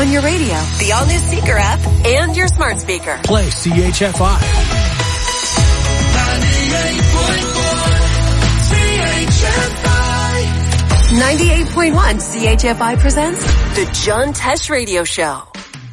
on your radio, the all-new Seeker app, and your smart speaker. Play CHFI. 98.1 CHFI presents The John Tesh Radio Show.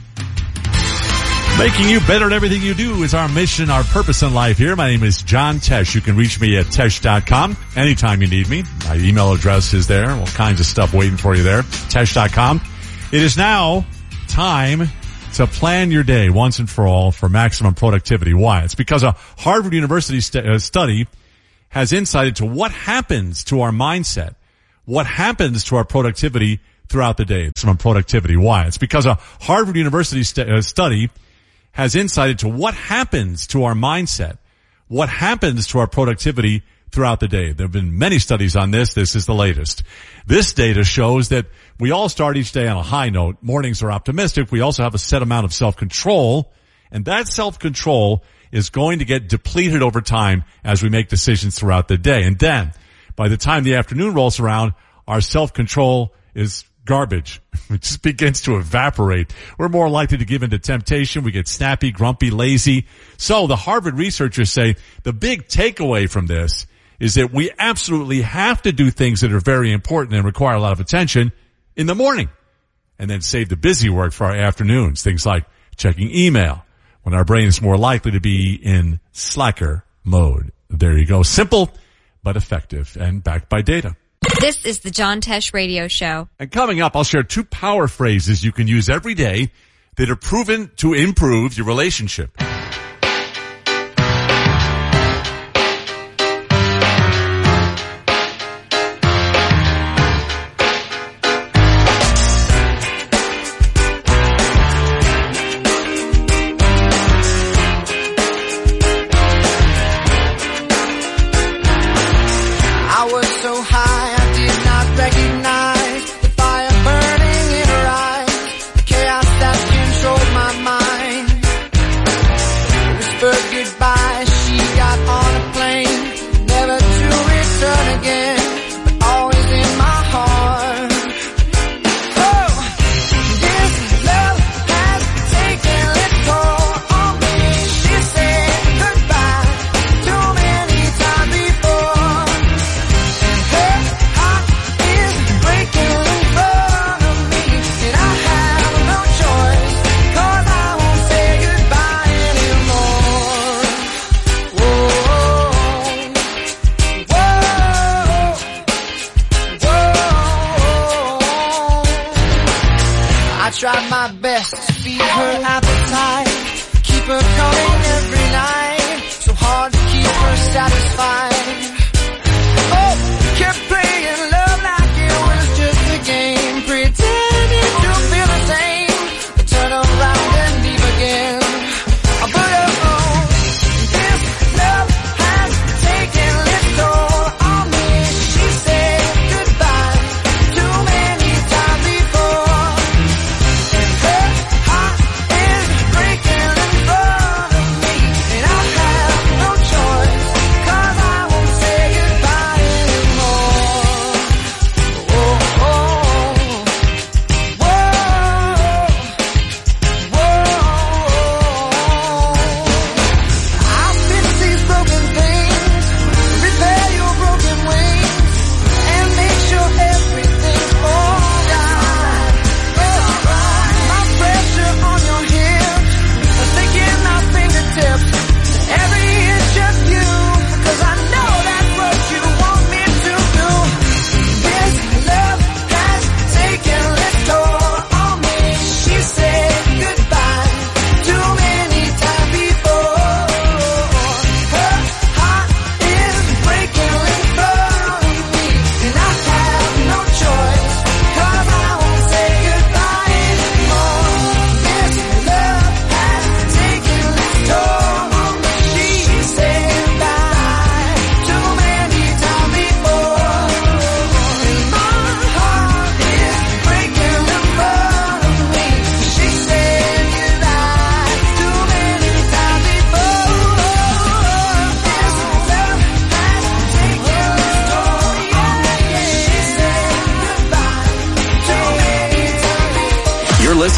Making you better at everything you do is our mission, our purpose in life here. My name is John Tesh. You can reach me at Tesh.com anytime you need me. My email address is there. All kinds of stuff waiting for you there. Tesh.com. It is now time to plan your day once and for all for maximum productivity. Why? It's because a Harvard University study has insight into what happens to our mindset, what happens to our productivity throughout the day. Maximum productivity. Why? It's because a Harvard University study has insight into what happens to our mindset, what happens to our productivity throughout the day. There have been many studies on this. This is the latest. This data shows that we all start each day on a high note. Mornings are optimistic. We also have a set amount of self-control, and that self-control is going to get depleted over time as we make decisions throughout the day. And then, by the time the afternoon rolls around, our self-control is garbage. It just begins to evaporate. We're more likely to give in to temptation. We get snappy, grumpy, lazy. So the Harvard researchers say the big takeaway from this is that we absolutely have to do things that are very important and require a lot of attention in the morning, and then save the busy work for our afternoons. Things like checking email when our brain is more likely to be in slacker mode. There you go. Simple, but effective and backed by data. This is the John Tesh Radio Show. And coming up, I'll share 2 power phrases you can use every day that are proven to improve your relationship.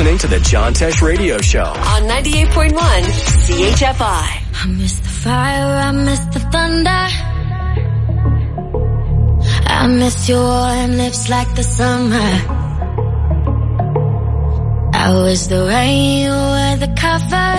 listening to the John Tesh Radio Show on 98.1 CHFI. I miss the fire, I miss the thunder. I miss your warm lips like the summer. I was the rain, you were the cover.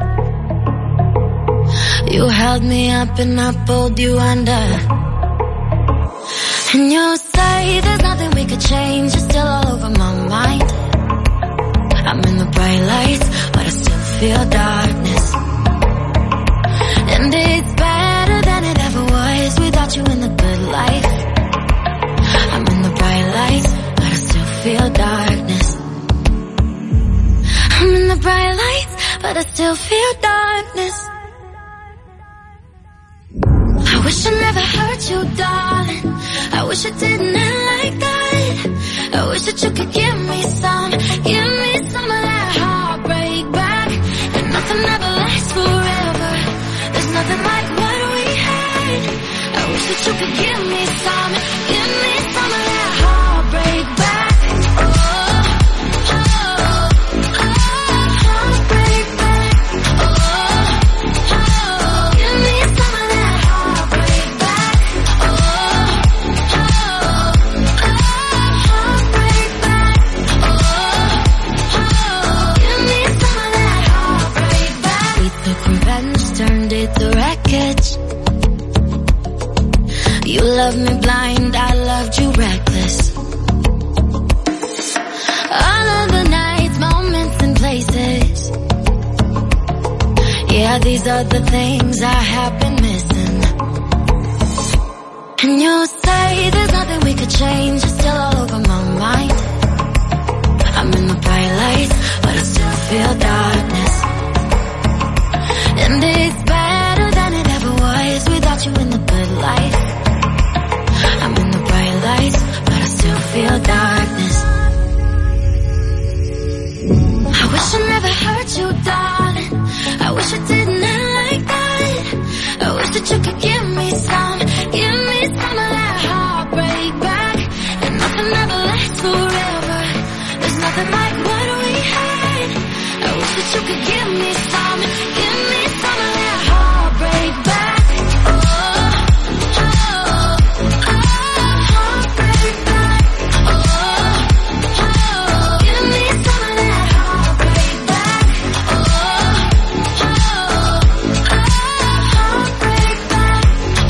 You held me up and I pulled you under. And you say there's nothing we could change, you're still all over my mind. I'm in the bright lights, but I still feel darkness. And it's better than it ever was without you in the good life. I'm in the bright lights, but I still feel darkness. I'm in the bright lights, but I still feel darkness. I wish I never hurt you, darling. I wish I didn't end like that. I wish that you could give me some of that heartbreak back. And nothing ever lasts forever. There's nothing like what we had. I wish that you could give me some of that heartbreak back. Heartbreak back. Give me some of that heartbreak back. Heartbreak back. Give me some of that heartbreak back. We took revenge, turned it to wreckage. You loved me blind, I loved you reckless. All of the nights, moments and places. Yeah, these are the things I have been missing. And you say there's nothing we could change, you're still all over my mind. I'm in the bright lights, but I still feel darkness. And it's better than it ever was without you in the good life. I'm in the bright lights, but I still feel darkness. I wish I never hurt you, darling. I wish I didn't end like that. I wish that you could give me some of that heartbreak back. And nothing ever lasts forever. There's nothing like what we had. I wish that you could give me some of that heartbreak back. Heartbreak back. Give me some of that heartbreak back. Heartbreak back.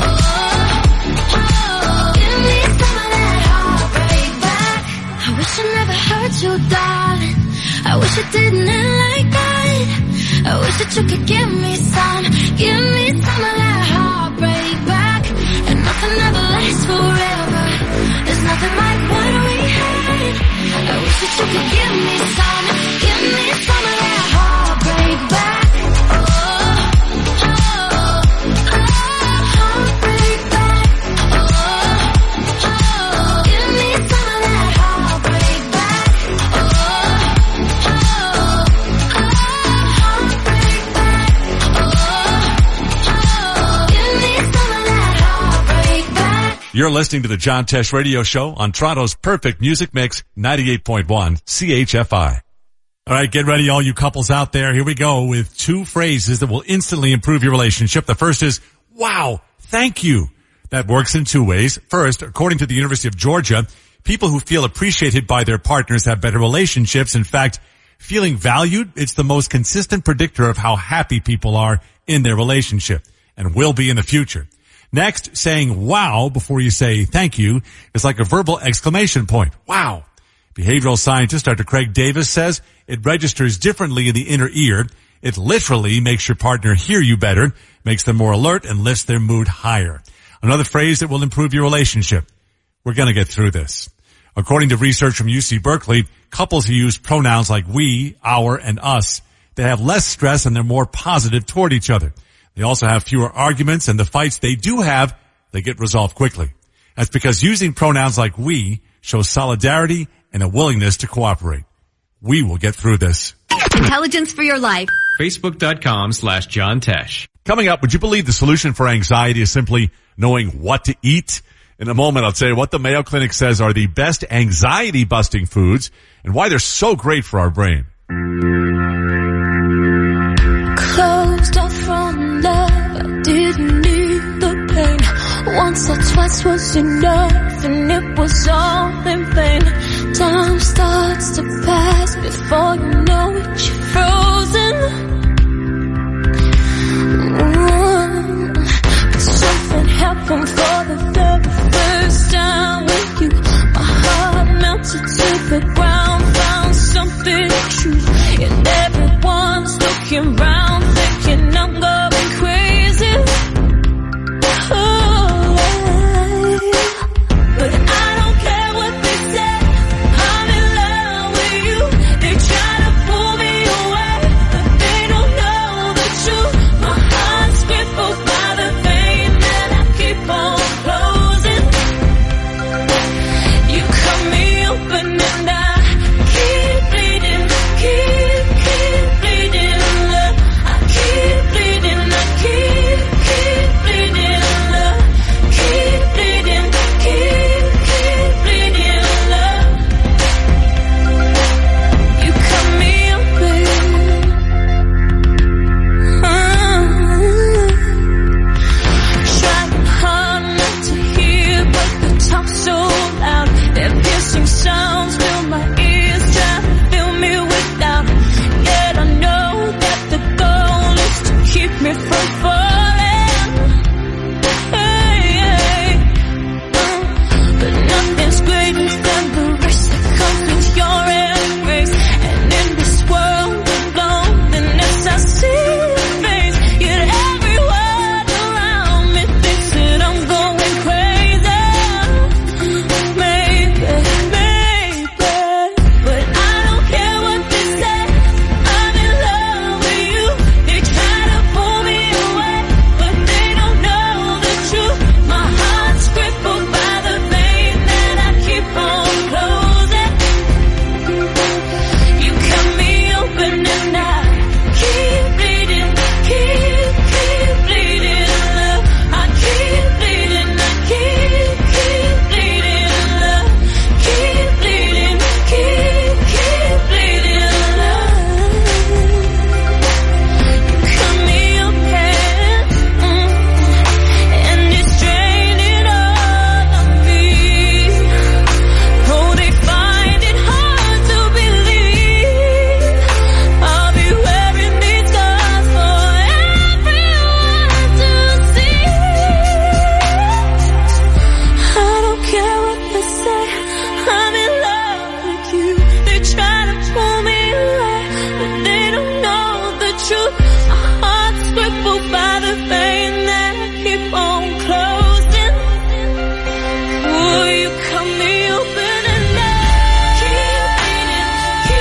Give me some of that heartbreak back. I wish I never hurt you, darling. I wish I didn't end like that. I wish that you could give me some of that heartbreak back. And nothing ever lasts forever. There's nothing like what we had. I wish that you could give me some of that heartbreak back. Heartbreak back. Give me some of that heartbreak back. Heartbreak back. Give me some of that heartbreak back. You're listening to the John Tesh Radio Show on Toronto's perfect music mix, 98.1 CHFI. All right, get ready, all you couples out there. Here we go with two phrases that will instantly improve your relationship. The first is, wow, thank you. That works in two ways. First, according to the University of Georgia, people who feel appreciated by their partners have better relationships. In fact, feeling valued, it's the most consistent predictor of how happy people are in their relationship and will be in the future. Next, saying wow before you say thank you is like a verbal exclamation point. Wow. Behavioral scientist Dr. Craig Davis says it registers differently in the inner ear. It literally makes your partner hear you better, makes them more alert, and lifts their mood higher. Another phrase that will improve your relationship. We're going to get through this. According to research from UC Berkeley, couples who use pronouns like we, our, and us, they have less stress and they're more positive toward each other. They also have fewer arguments, and the fights they do have, they get resolved quickly. That's because using pronouns like we shows solidarity and a willingness to cooperate. We will get through this. Intelligence for your life. Facebook.com/John Tesh. Coming up, would you believe the solution for anxiety is simply knowing what to eat? In a moment, I'll tell you what the Mayo Clinic says are the best anxiety-busting foods and why they're so great for our brain. Closed off from love, I didn't need the pain. Once or twice was enough, and it was all in vain. Time starts to pass before you know it, you're frozen. But something happened for the very first time with you. My heart melted to the ground, found something true, and everyone's looking round, thinking I'm going crazy. Oh, but I don't care what they say. I'm in love with you. They try to pull me away, but they don't know the truth. My heart's crippled by the pain that I keep on closing. You cut me open and I keep bleeding, keep bleeding, love. I keep bleeding, I keep bleeding, love. Keep bleeding, keep bleeding, love. You cut me open. Trying hard not to hear, but the talk so loud. Their piercing sounds fill my ears, trying to fill me with doubt. Yet I know that the goal is to keep me from falling. Hey, but nothing's greater than the risk that comes with your embrace. And in this world of loneliness, I see your face. Yet everyone around me thinks that I'm going crazy. Maybe, but I don't care what they say. I'm in love with you. They try to pull me away, but they don't know the truth. My heart's crippled by the pain that I keep on closing. You cut me open and I keep bleeding, keep bleeding, love. I keep bleeding, I keep bleeding, love. Keep bleeding, keep bleeding, love. You cut me open, and it's draining all of me. Oh, they find it hard to believe I'll be wearing these scars for everyone to see. I don't care what they say. I'm in love with you. They try to pull me away, but they don't know the truth. My heart's crippled by the pain that I keep on closing. Oh, you cut me open and I keep bleeding,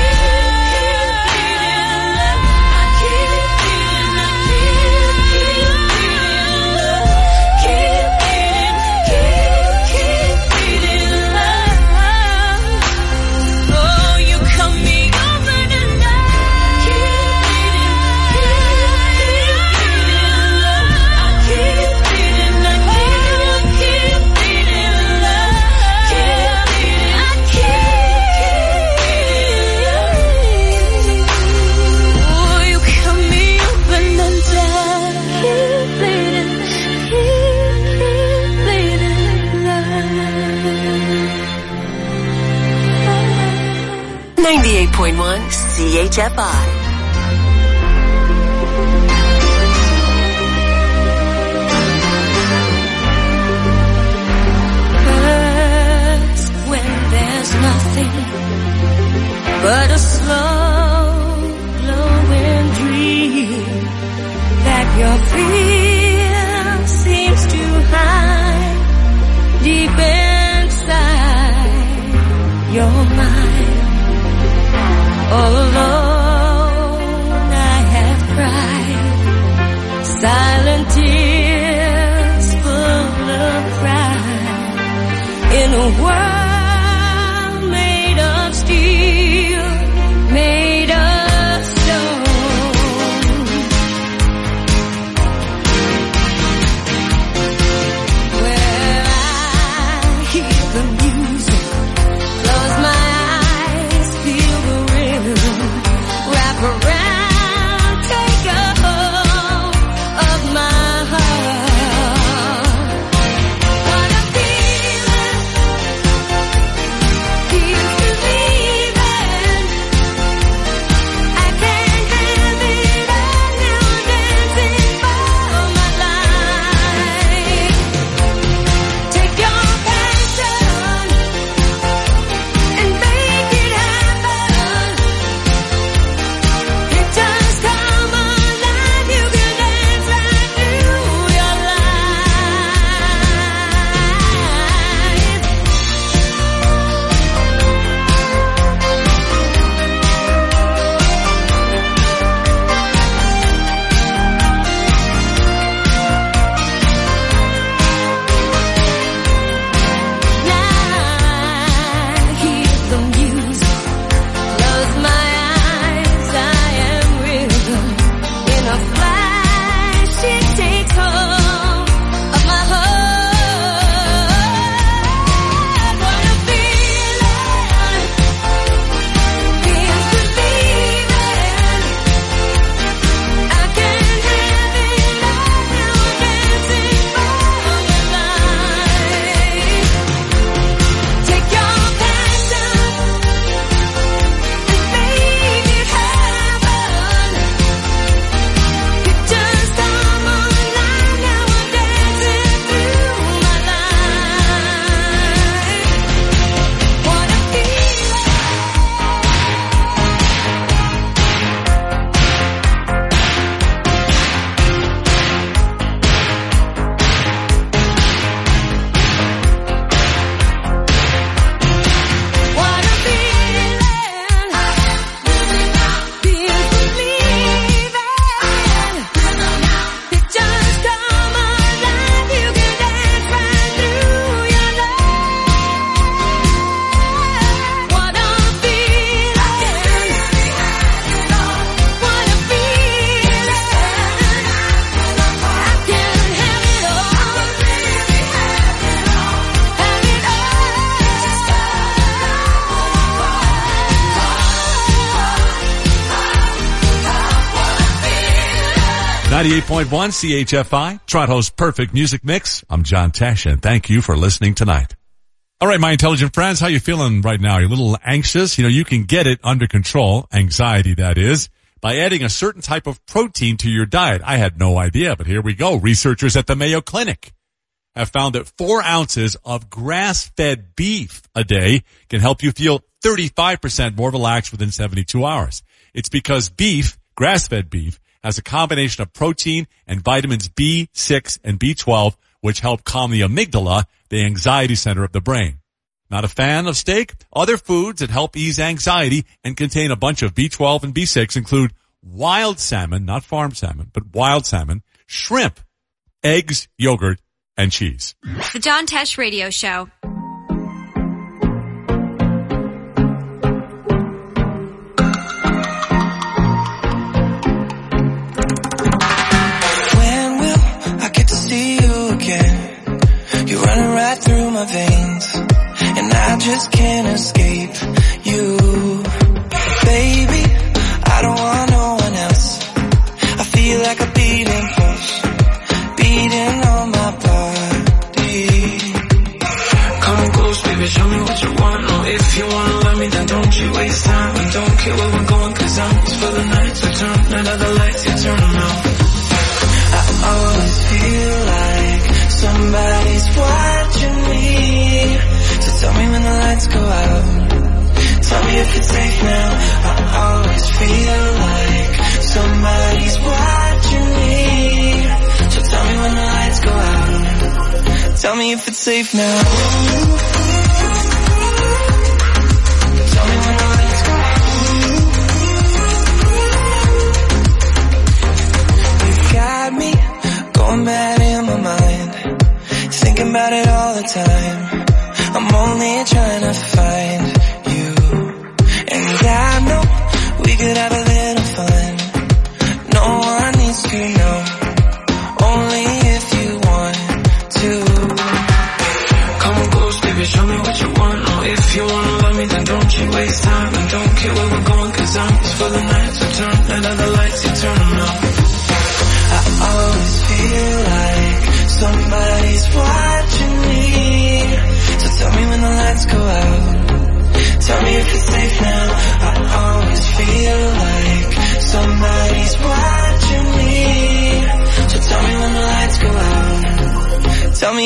love. I keep bleeding, I keep bleeding, love. Keep bleeding, love. Oh, you cut me open and I keep bleeding, love. I keep bleeding, I keep bleeding, love. Keep bleeding, I oh, you cut me open and I keep bleeding, love. 98.1 CHFI. First, when there's nothing but a slow glowing dream that your fear seems to hide deep inside your mind. All alone I have cried silent tears full of pride in a world made of steel. around, take a hold of my heart. What a feeling, feels believing. I can't have it all now, dancing for my life. Take your passion and make it happen. It just come alive, you can dance right through your Now hear the music, close my eyes, I am rhythm. In a flash, it takes hold of my heart. What a feeling, feels believing. I can't have it all now, dancing for my life. Take your passion and make it happen. It just come alive now, I'm dancing through my life. What a feeling. What a feeling, feels believing. It just come alive, you can dance right through your life. What a feeling, what a feeling. I can have it all, have it all. 98.1 CHFI, Toronto's perfect music mix. I'm John Tesh, and thank you for listening tonight. All right, my intelligent friends, how you feeling right now? You're a little anxious? You know, you can get it under control, anxiety that is, by adding a certain type of protein to your diet. I had no idea, but here we go. Researchers at the Mayo Clinic have found that 4 ounces of grass-fed beef a day can help you feel 35% more relaxed within 72 hours. It's because beef, grass-fed beef, has a combination of protein and vitamins B6 and B12, which help calm the amygdala, the anxiety center of the brain. Not a fan of steak? Other foods that help ease anxiety and contain a bunch of B12 and B6 include wild salmon, not farm salmon, but wild salmon, shrimp, eggs, yogurt, and cheese. The John Tesh Radio Show. When will I get to see you again? You're running right through my veins, and I just can't escape you. Baby, I don't want no one else. I feel like a beating pulse, beating on my body. Come close, baby, show me what you want. Oh, if you wanna love me, then don't you waste time. And don't care where we're going, 'cause I'm for the night. So turn none of the lights, you turn them out. I always feel like somebody's watching me. So tell me when the lights go out. Tell me if it's safe now. I always feel like somebody's watching me. So tell me when the lights go out. Tell me if it's safe now. Tell me when the lights go out. You got me going bad in my mind, thinking about it all the time. I'm only trying to find you, and I know we could have a little fun. No one needs to know, only if you want to. Come close, baby, show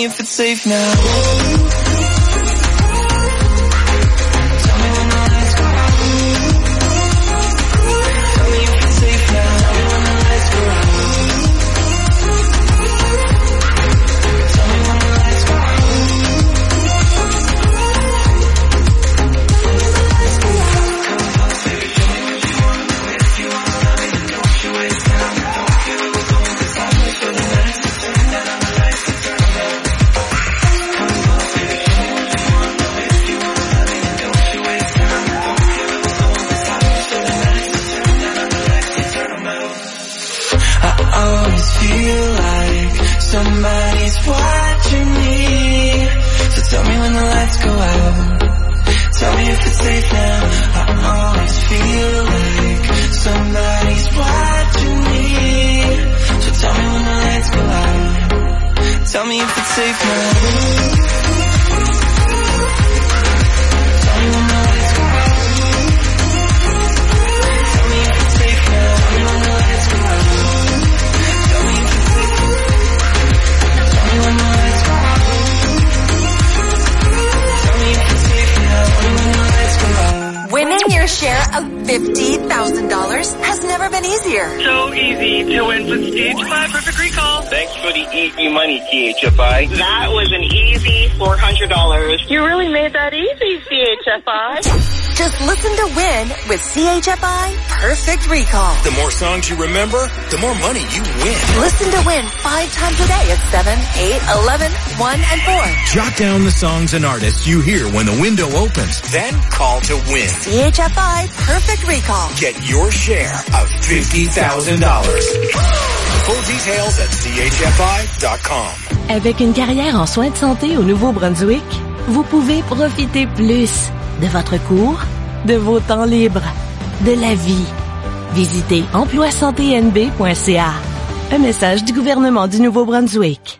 me if it's safe now. Somebody's watching me, so tell me when the lights go out. Tell me if it's safe now. I always feel like somebody's watching me, so tell me when the lights go out. Tell me if it's safe now. Tell me when the lights go out. Tell me if it's safe now. Tell me when the lights go out. Winning your share of $50,000 has never been easier. So easy to win with CHFI Perfect Recall. Thanks for the easy money, CHFI. That was an easy $400. You really made that easy, CHFI. Just listen to win with CHFI Perfect Recall. The more songs you remember, the more money you win. Listen to win 5 times a day at 7, 8, 11, 1, and 4. Jot down the songs and artists you hear when the window opens. Then call to win. CHFI Perfect Recall. Get your share of $50,000. Full details at chfi.com. Avec une carrière en soins de santé au Nouveau-Brunswick, vous pouvez profiter plus de votre cours, de vos temps libres, de la vie. Visitez emploisanteenb.ca. Un message du gouvernement du Nouveau-Brunswick.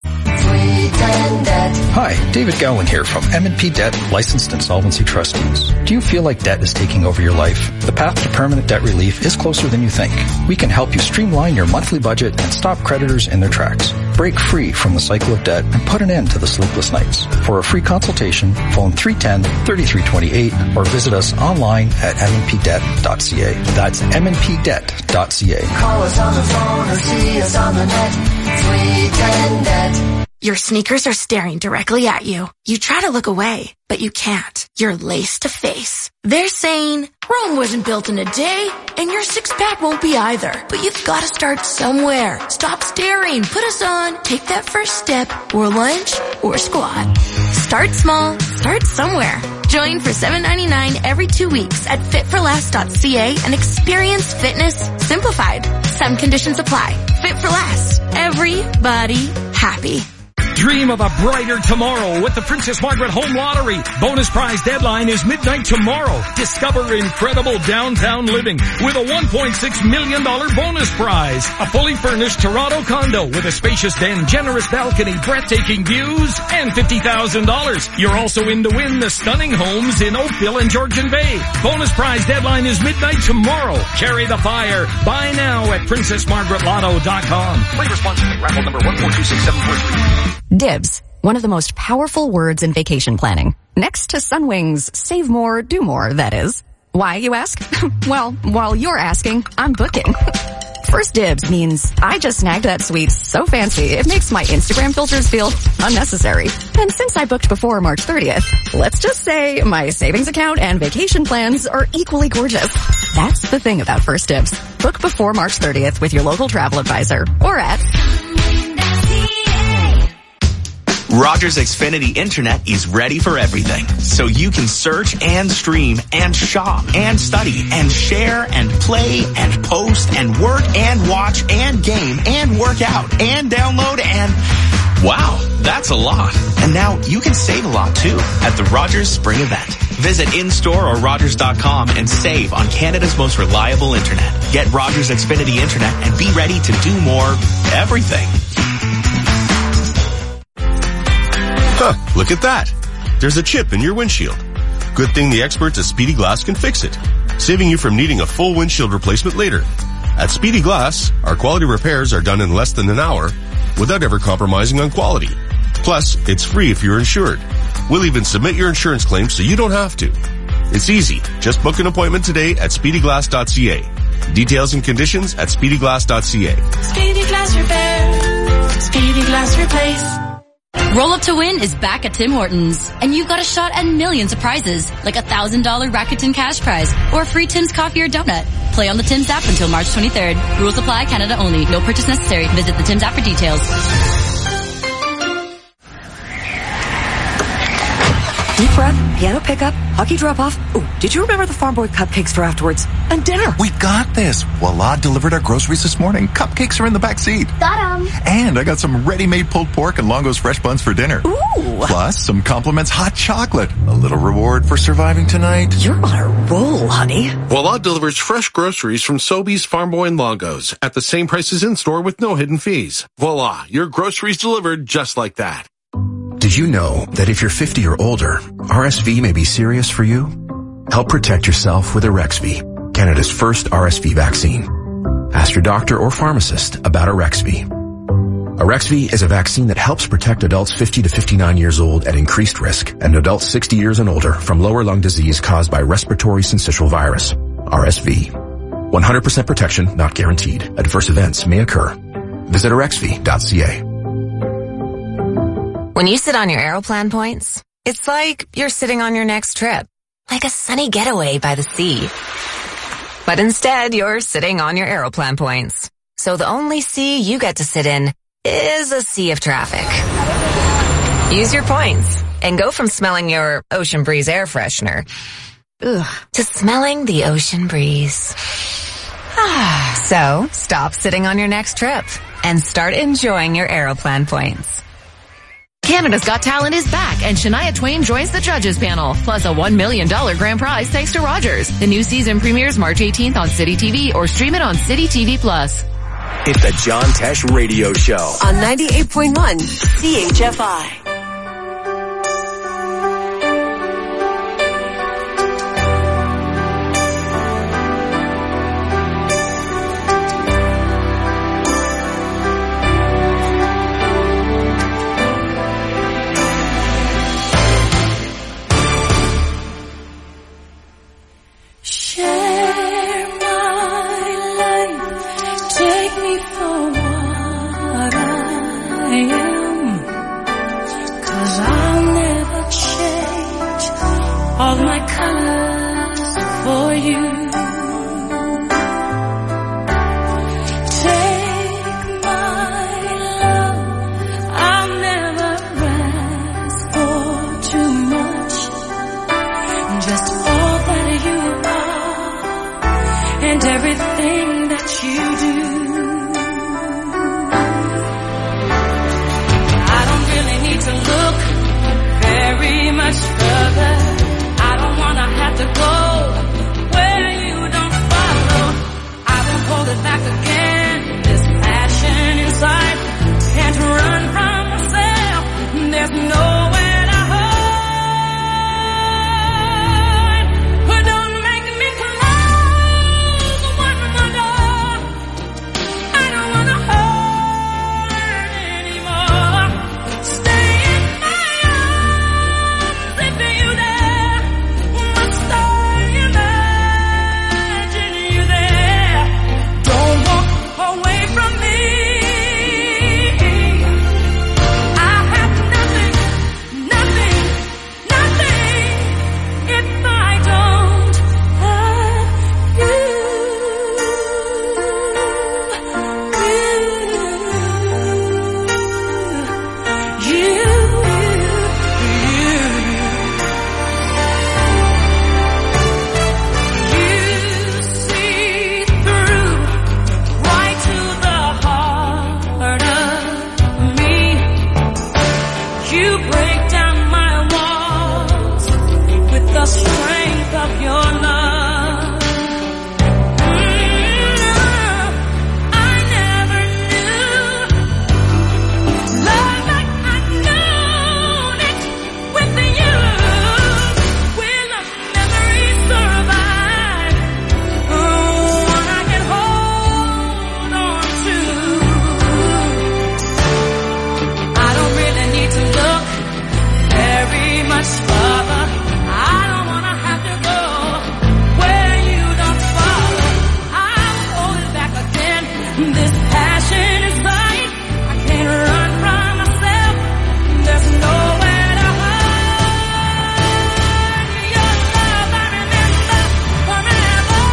Hi, David Gowland here from M&P Debt Licensed Insolvency Trustees. Do you feel like debt is taking over your life? The path to permanent debt relief is closer than you think. We can help you streamline your monthly budget and stop creditors in their tracks. Break free from the cycle of debt and put an end to the sleepless nights. For a free consultation, phone 310-3328 or visit us online at mnpdebt.ca. That's mnpdebt.ca. Call us on the phone or see us on the net. 310-DEBT. Your sneakers are staring directly at you. You try to look away, but you can't. You're lace to face. They're saying, Rome wasn't built in a day, and your six-pack won't be either. But you've got to start somewhere. Stop staring. Put us on. Take that first step, or lunge, or squat. Start small. Start somewhere. Join for $7.99 every 2 weeks at fitforlast.ca and experience fitness simplified. Some conditions apply. Fit for Last. Everybody happy. Dream of a brighter tomorrow with the Princess Margaret Home Lottery. Bonus prize deadline is midnight tomorrow. Discover incredible downtown living with a $1.6 million bonus prize. A fully furnished Toronto condo with a spacious den, generous balcony, breathtaking views, and $50,000. You're also in to win the stunning homes in Oakville and Georgian Bay. Bonus prize deadline is midnight tomorrow. Carry the fire. Buy now at PrincessMargaretLotto.com. Play responsibly. Raffle number 1426743. Dibs, one of the most powerful words in vacation planning. Next to Sunwings, save more, do more, that is. Why, you ask? Well, while you're asking, I'm booking. First Dibs means I just snagged that suite so fancy it makes my Instagram filters feel unnecessary. And since I booked before March 30th, let's just say my savings account and vacation plans are equally gorgeous. That's the thing about First Dibs. Book before March 30th with your local travel advisor or at Rogers Xfinity Internet is ready for everything, so you can search and stream and shop and study and share and play and post and work and watch and game and work out and download and... Wow, that's a lot. And now you can save a lot too at the Rogers Spring Event. Visit in-store or Rogers.com and save on Canada's most reliable internet. Get Rogers Xfinity Internet and be ready to do more everything. Huh, look at that. There's a chip in your windshield. Good thing the experts at Speedy Glass can fix it, saving you from needing a full windshield replacement later. At Speedy Glass, our quality repairs are done in less than an hour without ever compromising on quality. Plus, it's free if you're insured. We'll even submit your insurance claim so you don't have to. It's easy. Just book an appointment today at speedyglass.ca. Details and conditions at speedyglass.ca. Speedy Glass Repair. Speedy Glass Replace. Roll Up to Win is back at Tim Hortons, and you've got a shot at millions of prizes, like a $1,000 Rakuten cash prize or a free Tim's coffee or donut. Play on the Tim's app until March 23rd. Rules apply, Canada only. No purchase necessary. Visit the Tim's app for details. Deep run, piano pickup, hockey drop-off. Ooh, did you remember the Farm Boy cupcakes for afterwards? And dinner. We got this. Voila delivered our groceries this morning. Cupcakes are in the back seat. Got 'em. And I got some ready-made pulled pork and Longo's fresh buns for dinner. Ooh. Plus, some Compliments hot chocolate. A little reward for surviving tonight. You're on a roll, honey. Voila delivers fresh groceries from Sobeys, Farm Boy, and Longo's at the same prices in-store with no hidden fees. Voila, your groceries delivered just like that. Did you know that if you're 50 or older, RSV may be serious for you? Help protect yourself with Arexvy, Canada's first RSV vaccine. Ask your doctor or pharmacist about Arexvy. Arexvy is a vaccine that helps protect adults 50 to 59 years old at increased risk and adults 60 years and older from lower lung disease caused by respiratory syncytial virus, RSV. 100% protection not guaranteed. Adverse events may occur. Visit Arexvy.ca. When you sit on your Aeroplan points, it's like you're sitting on your next trip, like a sunny getaway by the sea. But instead, you're sitting on your Aeroplan points. So the only sea you get to sit in is a sea of traffic. Use your points and go from smelling your Ocean Breeze air freshener to smelling the ocean breeze. So stop sitting on your next trip and start enjoying your Aeroplan points. Canada's Got Talent is back, and Shania Twain joins the judges panel, plus a $1 million grand prize thanks to Rogers. The new season premieres March 18th on City TV or stream it on City TV+. It's the John Tesh Radio Show on 98.1 CHFI. This passion is right. I can't run from myself. There's nowhere to hide. Your love I remember forever.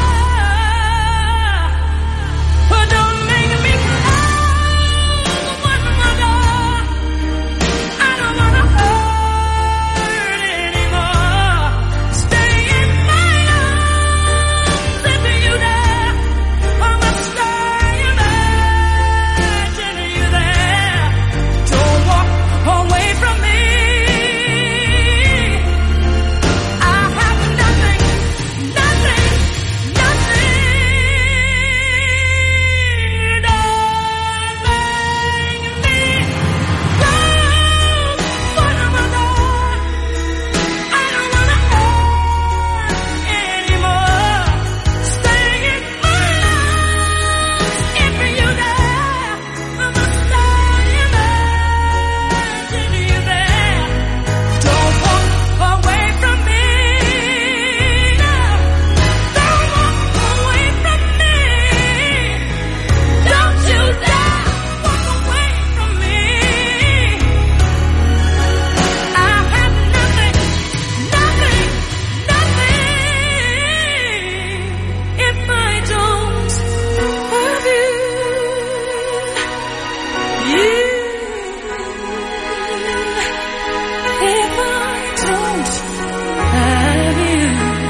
But don't make me cry one more. I don't wanna hurt anymore. Stay in my arms if you dare. I must stay imagine you there. Don't walk away from me. I have nothing, nothing, nothing. Don't make me go one more. I don't wanna hurt anymore. Stay in my arms if you dare. I must stay imagine you there. Don't walk away from me. No, don't walk away from me. Don't you dare walk away from me. I have nothing, nothing, nothing if I don't have you. If I don't have you.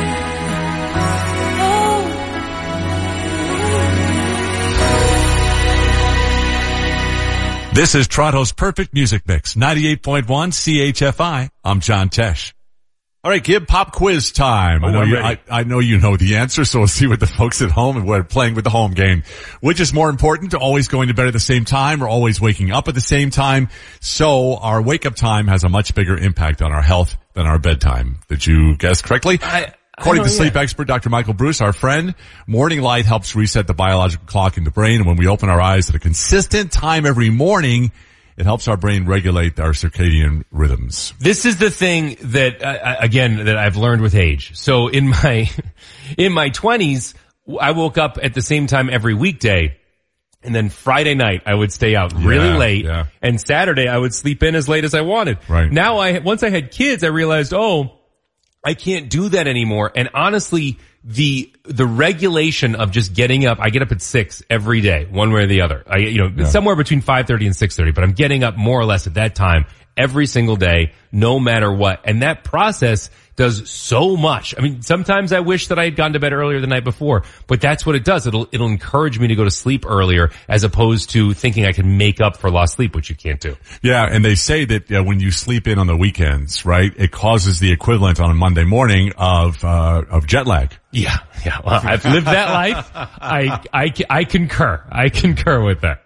This is Toronto's perfect music mix, 98.1 CHFI. I'm John Tesh. All right, Gib, pop quiz time. I know you know the answer, so we'll see what the folks at home and we're playing with the home game. Which is more important, always going to bed at the same time or always waking up at the same time? So our wake up time has a much bigger impact on our health than our bedtime. Did you guess correctly? According to sleep expert Dr. Michael Bruce, our friend, morning light helps reset the biological clock in the brain. And when we open our eyes at a consistent time every morning, it helps our brain regulate our circadian rhythms. This is the thing that, again, that I've learned with age. So in my 20s, I woke up at the same time every weekday. And then Friday night, I would stay out really late. Yeah. And Saturday, I would sleep in as late as I wanted. Right. Now once I had kids, I realized, I can't do that anymore. And honestly, the regulation of just getting up, I get up at 6 every day, one way or the other. Somewhere between 5:30 and 6:30, but I'm getting up more or less at that time every single day, no matter what. And that process does so much. I mean, sometimes I wish that I had gone to bed earlier the night before, but that's what it does. It'll encourage me to go to sleep earlier as opposed to thinking I can make up for lost sleep, which you can't do. Yeah, and they say that when you sleep in on the weekends, right, it causes the equivalent on a Monday morning of jet lag. Yeah. Well, I've lived that life. I concur. I concur with that.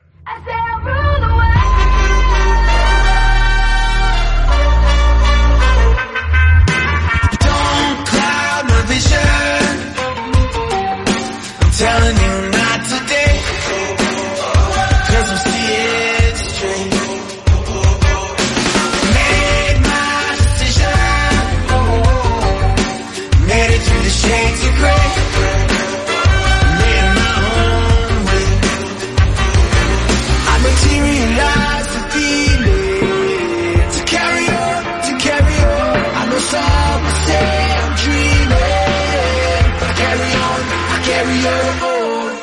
I'm telling you not today, 'cause I'm seeing straight. Made my decision, made it through the shades of gray, made my own way. I materialized the feeling to carry on. I know some will say I'm dreaming. Carry on.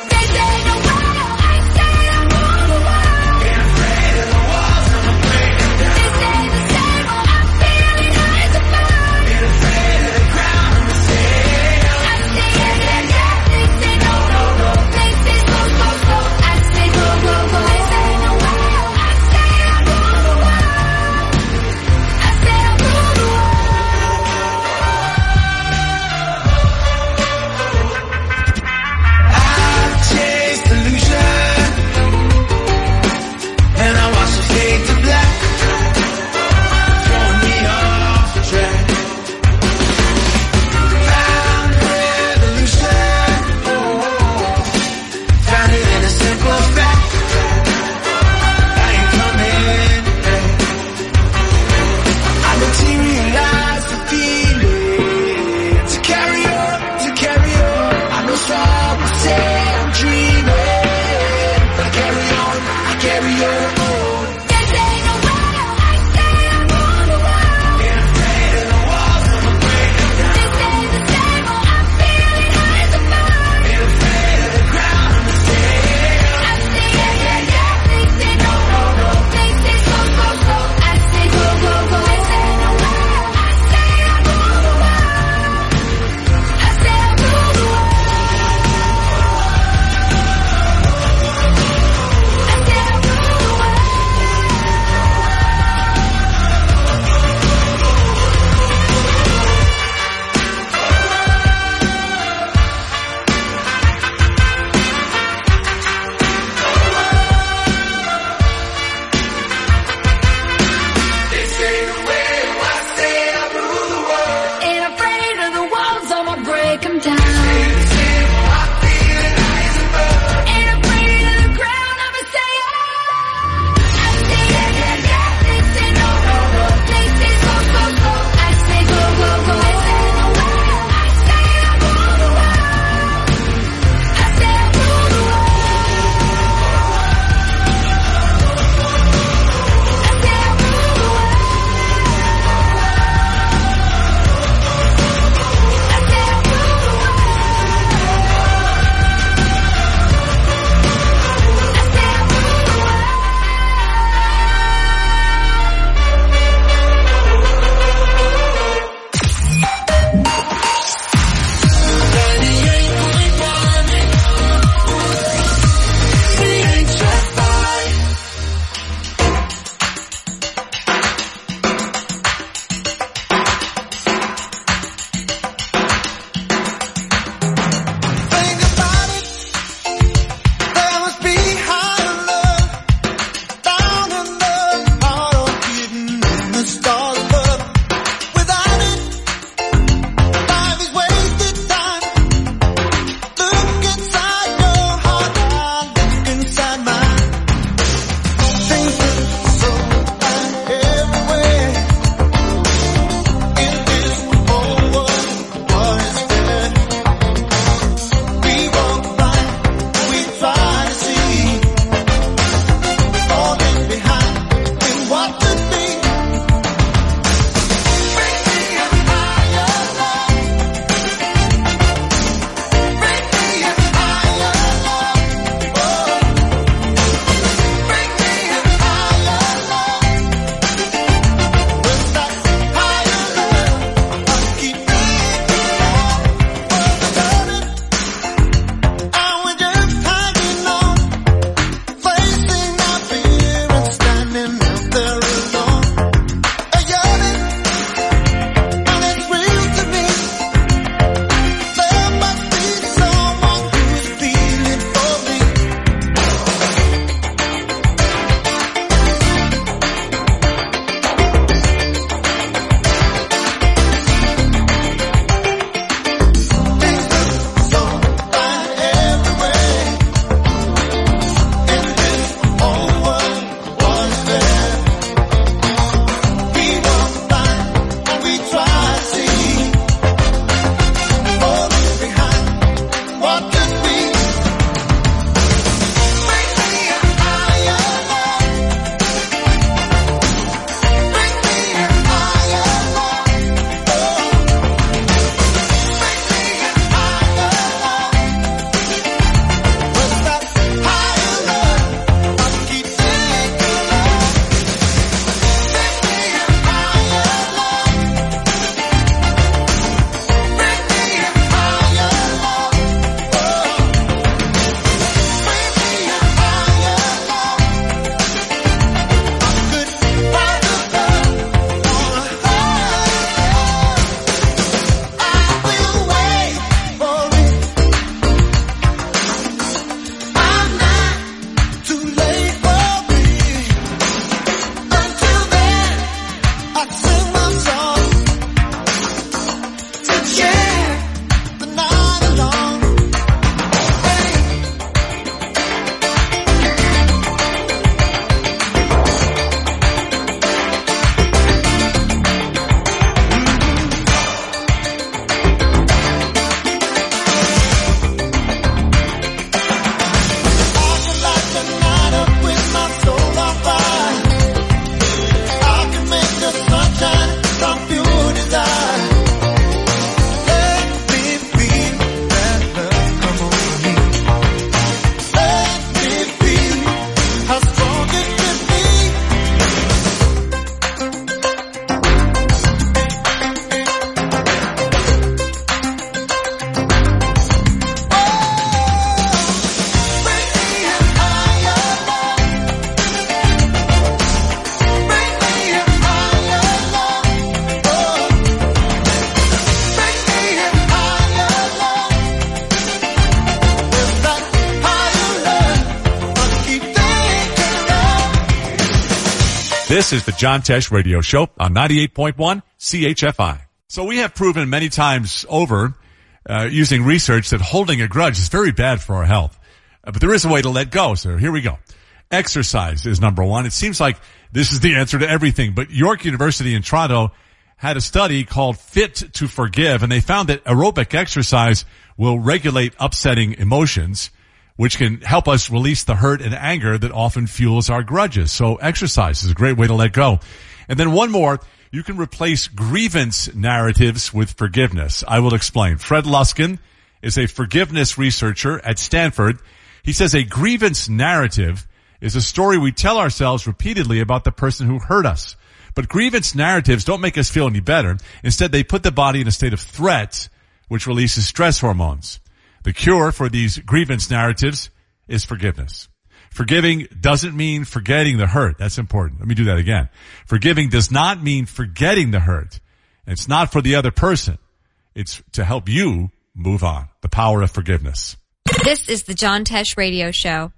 This is the John Tesh Radio Show on 98.1 CHFI. So we have proven many times over, using research, that holding a grudge is very bad for our health. But there is a way to let go. So here we go. Exercise is number one. It seems like this is the answer to everything. But York University in Toronto had a study called Fit to Forgive, and they found that aerobic exercise will regulate upsetting emotions, which can help us release the hurt and anger that often fuels our grudges. So exercise is a great way to let go. And then one more, you can replace grievance narratives with forgiveness. I will explain. Fred Luskin is a forgiveness researcher at Stanford. He says a grievance narrative is a story we tell ourselves repeatedly about the person who hurt us. But grievance narratives don't make us feel any better. Instead, they put the body in a state of threat, which releases stress hormones. The cure for these grievance narratives is forgiveness. Forgiving doesn't mean forgetting the hurt. That's important. Let me do that again. Forgiving does not mean forgetting the hurt. And it's not for the other person. It's to help you move on. The power of forgiveness. This is the John Tesh Radio Show.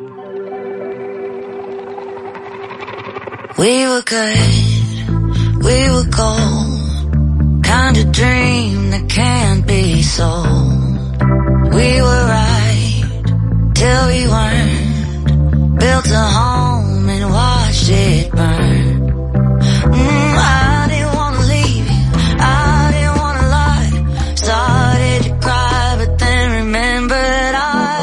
We were good, we were gold, kind of dream that can't be sold. We were right, till we weren't, built a home and watched it burn. I didn't want to leave you, I didn't want to lie, started to cry but then remembered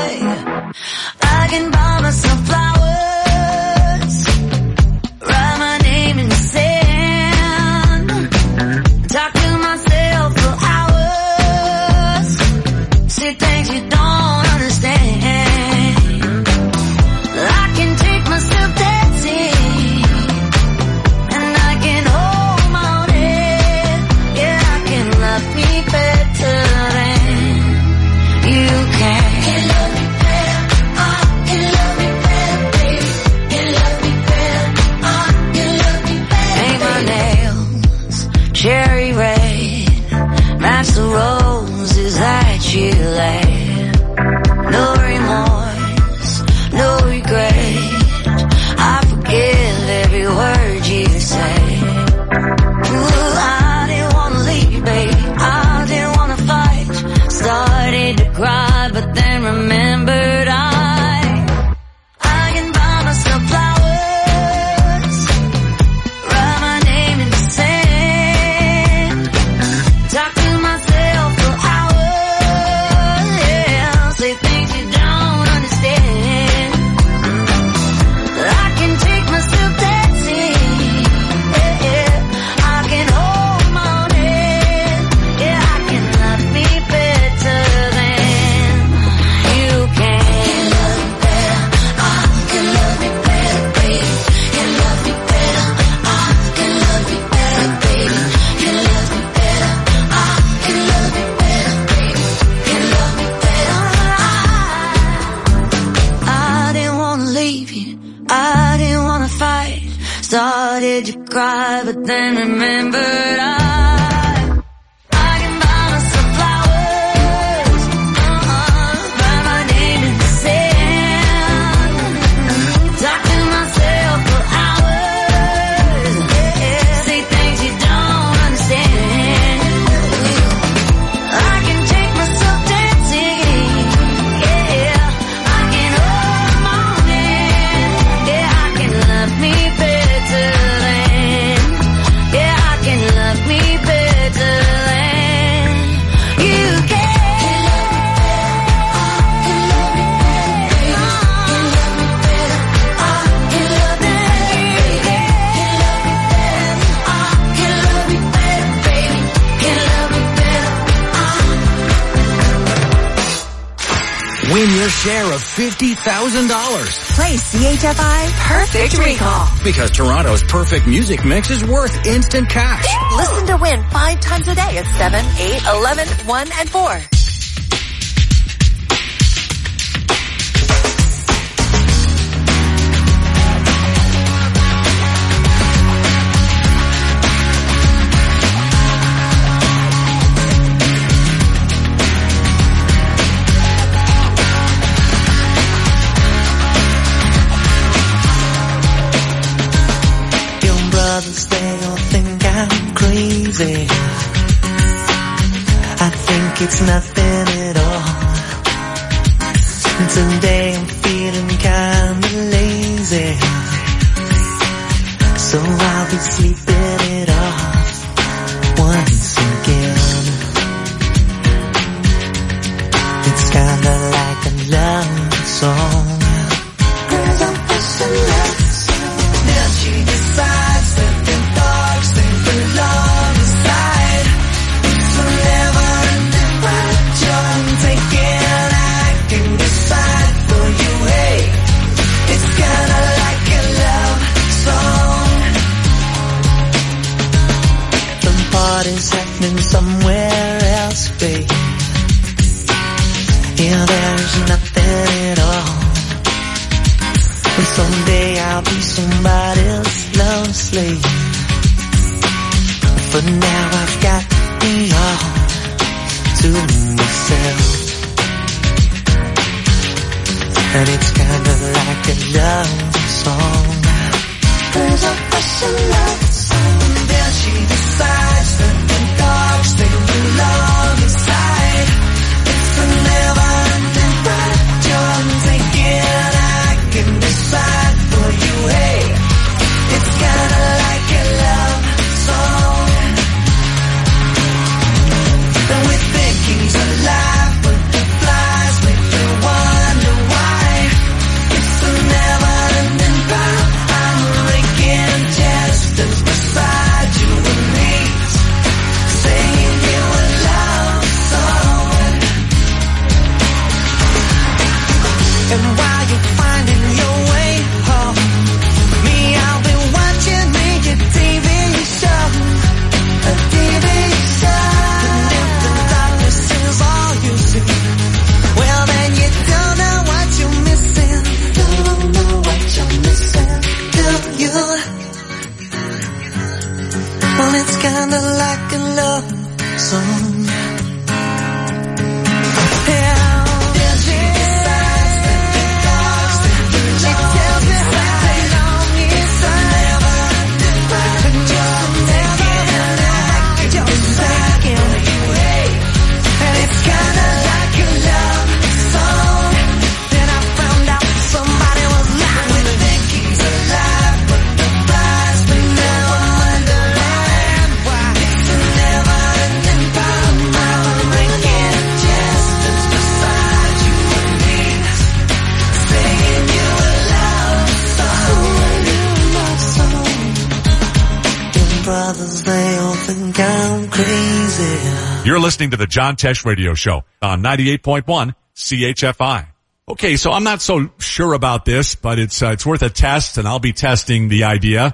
I can buy myself flowers. Cherry red, match the roses that you laid. No remorse, no regret, I forgive every word you say. Ooh, I didn't want to leave, babe, I didn't want to fight. Started to cry, but then remembered I can buy myself flowers. Started to cry, but then remembered I can buy myself flowers, write my name in the sand, talk to myself for hours, say things you don't understand. I can take myself dancing, I can hold my hand, I can love me better. Win your share of $50,000. Play CHFI Perfect Recall. Because Toronto's perfect music mix is worth instant cash. Listen to win 5 times a day at 7, 8, 11, 1, and 4. It's nothing at all. Today I'm feeling kinda lazy, so I'll be sleeping it off once again. It's kinda like a love song. Cause I'm pushing love song. Then she decides that the dogs they belong inside. It's a never-ending ride. You're taking, I can decide for you. Hey, it's kinda like a love song. The party's happening somewhere else, babe. Yeah, there's nothing at all. And someday I'll be somebody else's love slave. For now I've got me all to myself. And it's kinda like a love song. Cause I'm pushing love song. And then she decides that the dogs they belong inside. It's a never-ending ride. You're taking, I can decide for you. Hey, it's kinda like a love song. And we think he's alive, but the flies make you wonder why. It's a never-ending ride. I'm raking jesters beside you and me, singing you a love song. And while you're finding your way home, me, I'll be watching me a TV show, a TV show. And if the darkness is all you see, well then you don't know what you're missing. Don't know what you're missing, do you? Well, it's kinda like a love song. Brothers, they all think I'm crazy. You're listening to the John Tesh Radio Show on 98.1 CHFI. Okay, so I'm not so sure about this, but it's worth a test, and I'll be testing the idea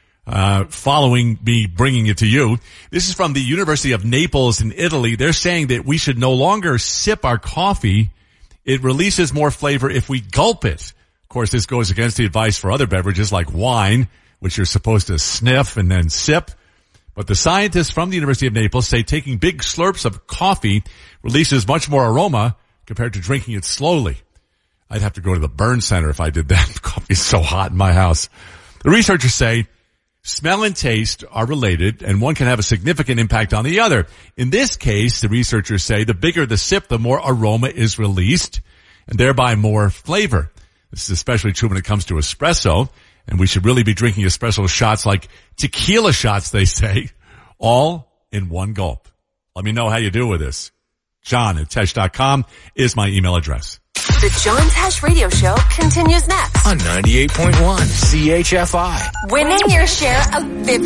following me bringing it to you. This is from the University of Naples in Italy. They're saying that we should no longer sip our coffee. It releases more flavor if we gulp it. Of course, this goes against the advice for other beverages like wine, which you're supposed to sniff and then sip. But the scientists from the University of Naples say taking big slurps of coffee releases much more aroma compared to drinking it slowly. I'd have to go to the burn center if I did that. Coffee's so hot in my house. The researchers say smell and taste are related, and one can have a significant impact on the other. In this case, the researchers say the bigger the sip, the more aroma is released, and thereby more flavor. This is especially true when it comes to espresso. And we should really be drinking espresso shots like tequila shots, they say, all in one gulp. Let me know how you do with this. John@Tesh.com is my email address. The John Tesh Radio Show continues next. On 98.1 CHFI. Winning your share of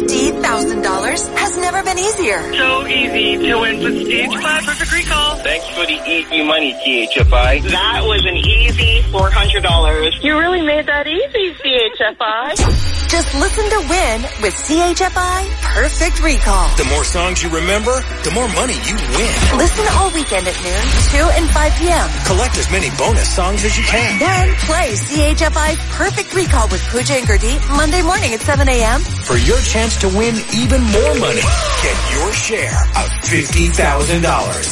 $50,000 has never been easier. So easy to win with CHFI Perfect Recall. Thanks for the easy money, CHFI. That was an easy $400. You really made that easy, CHFI. Just listen to win with CHFI Perfect Recall. The more songs you remember, the more money you win. Listen all weekend at noon, 2 and 5 p.m. Collect as many bonus songs as you can. Then play CHFI Perfect Recall with Pooja and Gurdeep Monday morning at 7 a.m. For your chance to win even more money. Get your share of $50,000.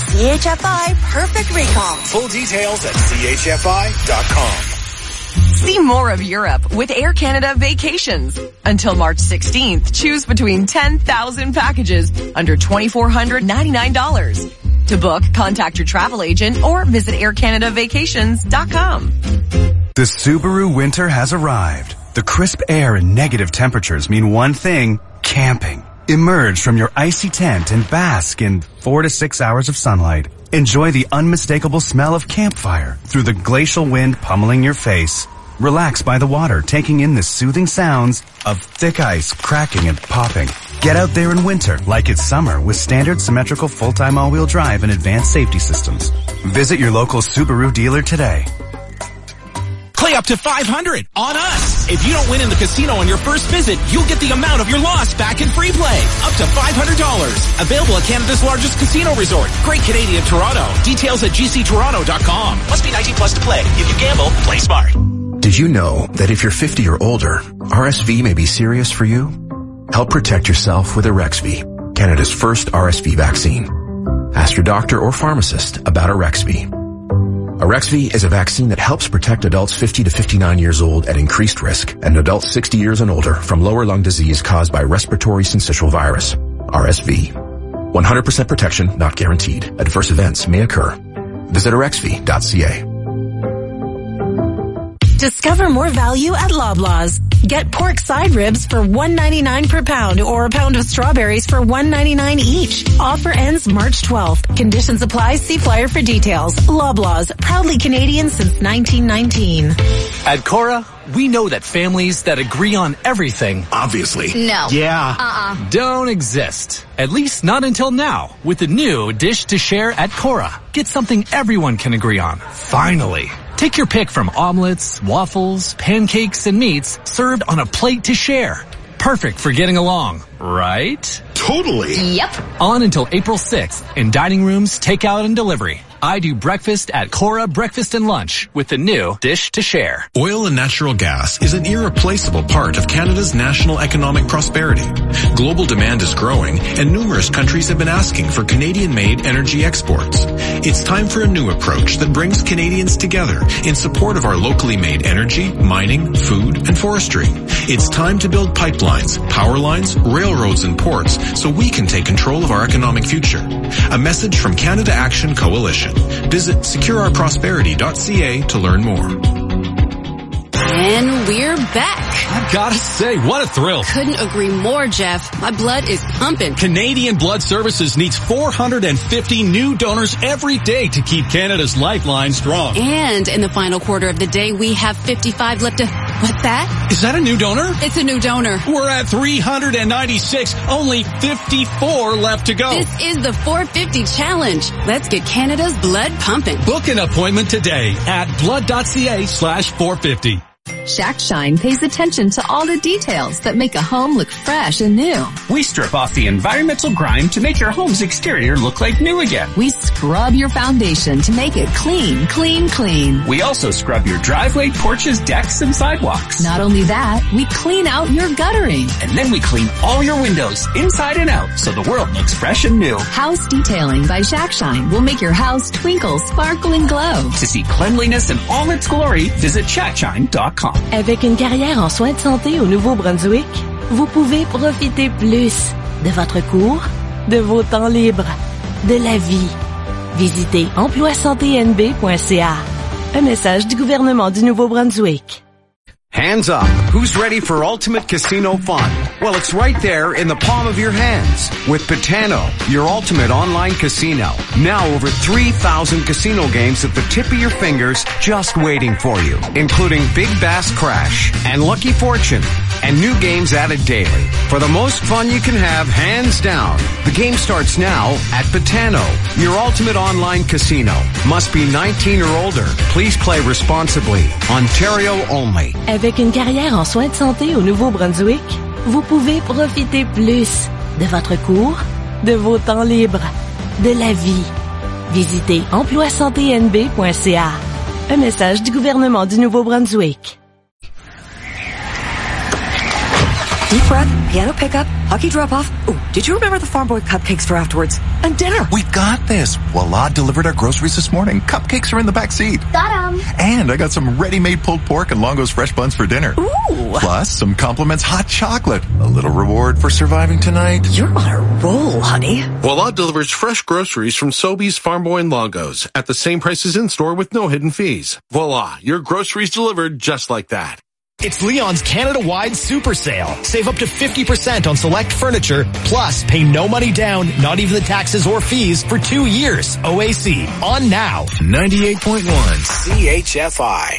CHFI Perfect Recall. Full details at chfi.com. See more of Europe with Air Canada Vacations. Until March 16th, choose between 10,000 packages under $2,499. To book, contact your travel agent or visit aircanadavacations.com. The Subaru winter has arrived. The crisp air and negative temperatures mean one thing, camping. Emerge from your icy tent and bask in 4 to 6 hours of sunlight. Enjoy the unmistakable smell of campfire through the glacial wind pummeling your face. Relax by the water, taking in the soothing sounds of thick ice cracking and popping. Get out there in winter like it's summer with standard symmetrical full-time all-wheel drive and advanced safety systems. Visit your local Subaru dealer today. Play up to $500 on us. If you don't win in the casino on your first visit, you'll get the amount of your loss back in free play. Up to $500. Available at Canada's largest casino resort. Great Canadian Toronto. Details at gctoronto.com. Must be 19 plus to play. If you gamble, play smart. Did you know that if you're 50 or older, RSV may be serious for you? Help protect yourself with Arexvy, Canada's first RSV vaccine. Ask your doctor or pharmacist about Arexvy. Arexvy is a vaccine that helps protect adults 50 to 59 years old at increased risk and adults 60 years and older from lower lung disease caused by respiratory syncytial virus, RSV. 100% protection not guaranteed. Adverse events may occur. Visit arexvy.ca. Discover more value at Loblaws. Get pork side ribs for $1.99 per pound or a pound of strawberries for $1.99 each. Offer ends March 12th. Conditions apply. See flyer for details. Loblaws, proudly Canadian since 1919. At Cora, we know that families that agree on everything, obviously, no, yeah, don't exist. At least not until now with the new Dish to Share at Cora. Get something everyone can agree on. Finally. Take your pick from omelets, waffles, pancakes, and meats served on a plate to share. Perfect for getting along, right? Totally. Yep. On until April 6th in dining rooms, takeout, and delivery. I do breakfast at Cora Breakfast and Lunch with the new Dish to Share. Oil and natural gas is an irreplaceable part of Canada's national economic prosperity. Global demand is growing, and numerous countries have been asking for Canadian-made energy exports. It's time for a new approach that brings Canadians together in support of our locally made energy, mining, food, and forestry. It's time to build pipelines, power lines, railroads, and ports so we can take control of our economic future. A message from Canada Action Coalition. Visit secureourprosperity.ca to learn more. And we're back. I've got to say, what a thrill. Couldn't agree more, Jeff. My blood is pumping. Canadian Blood Services needs 450 new donors every day to keep Canada's lifeline strong. And in the final quarter of the day, we have 55 left to... What's that? Is that a new donor? It's a new donor. We're at 396. Only 54 left to go. This is the 450 challenge. Let's get Canada's blood pumping. Book an appointment today at blood.ca/450. Shack Shine pays attention to all the details that make a home look fresh and new. We strip off the environmental grime to make your home's exterior look like new again. We scrub your foundation to make it clean, clean, clean. We also scrub your driveway, porches, decks, and sidewalks. Not only that, we clean out your guttering. And then we clean all your windows inside and out so the world looks fresh and new. House Detailing by Shack Shine will make your house twinkle, sparkle, and glow. To see cleanliness in all its glory, visit shackshine.com. Avec une carrière en soins de santé au Nouveau-Brunswick, vous pouvez profiter plus de votre cours, de vos temps libres, de la vie. Visitez emploisanténb.ca. Un message du gouvernement du Nouveau-Brunswick. Hands up. Who's ready for ultimate casino fun? Well, it's right there in the palm of your hands with Betano, your ultimate online casino. Now over 3,000 casino games at the tip of your fingers just waiting for you, including Big Bass Crash and Lucky Fortune and new games added daily. For the most fun you can have, hands down. The game starts now at Betano, your ultimate online casino. Must be 19 or older. Please play responsibly. Ontario only. Avec une carrière en soins de santé au Nouveau-Brunswick, vous pouvez profiter plus de votre cours, de vos temps libres, de la vie. Visitez emploisanténb.ca. Un message du gouvernement du Nouveau-Brunswick. Deep breath, piano pickup, hockey drop-off. Ooh, did you remember the Farm Boy cupcakes for afterwards? And dinner. We got this. Voila delivered our groceries this morning. Cupcakes are in the back seat. Got 'em. And I got some ready-made pulled pork and Longo's fresh buns for dinner. Ooh. Plus some Compliments hot chocolate. A little reward for surviving tonight. You're on a roll, honey. Voila delivers fresh groceries from Sobeys, Farm Boy, and Longo's at the same prices in-store with no hidden fees. Voila, your groceries delivered just like that. It's Leon's Canada-wide super sale. Save up to 50% on select furniture, plus pay no money down, not even the taxes or fees, for 2 years. OAC, on now. 98.1 CHFI.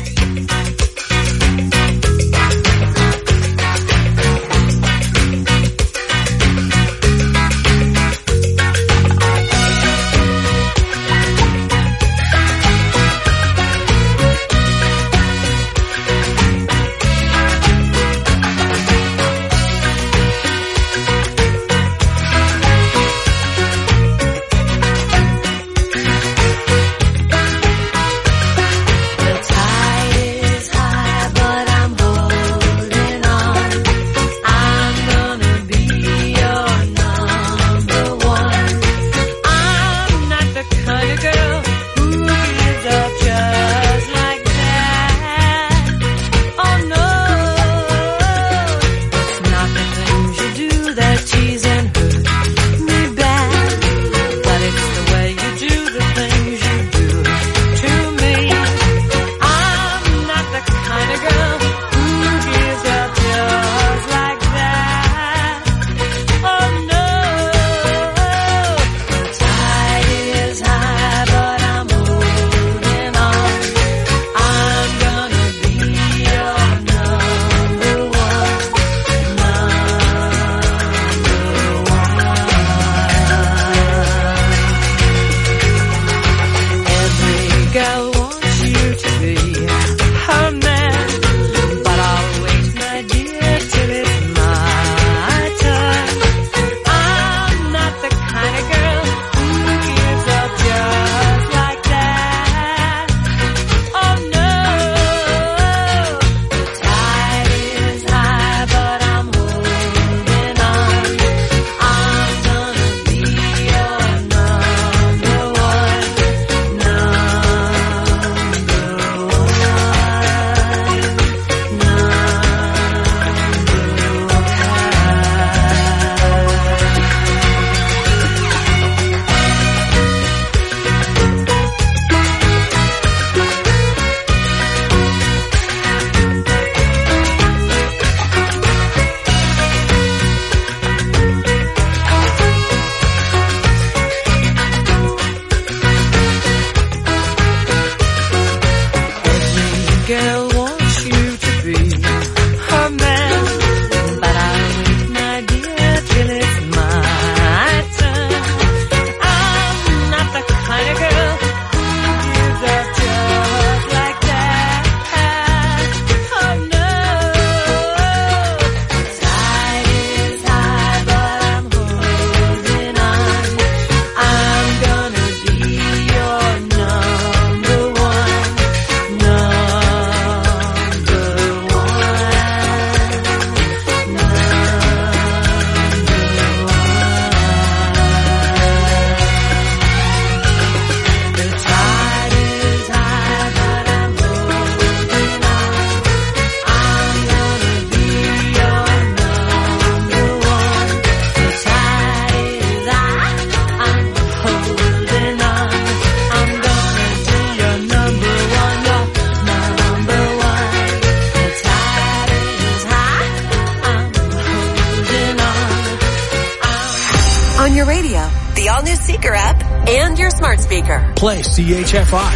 On your radio, the all-new Seeker app, and your smart speaker. Play CHFI.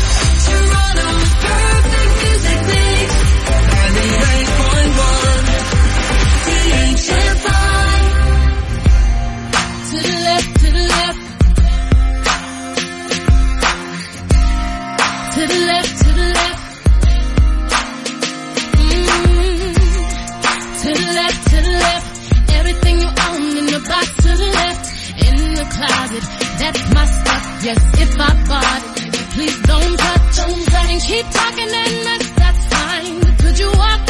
Toronto's perfect music mix. 98.1 CHFI. To the left, to the left. To the left, to the left. To the left, to the left. Everything you own in the box to the left. In the closet, that's my stuff. Yes, if I bought it, please don't touch. And keep talking and that's fine. But could you walk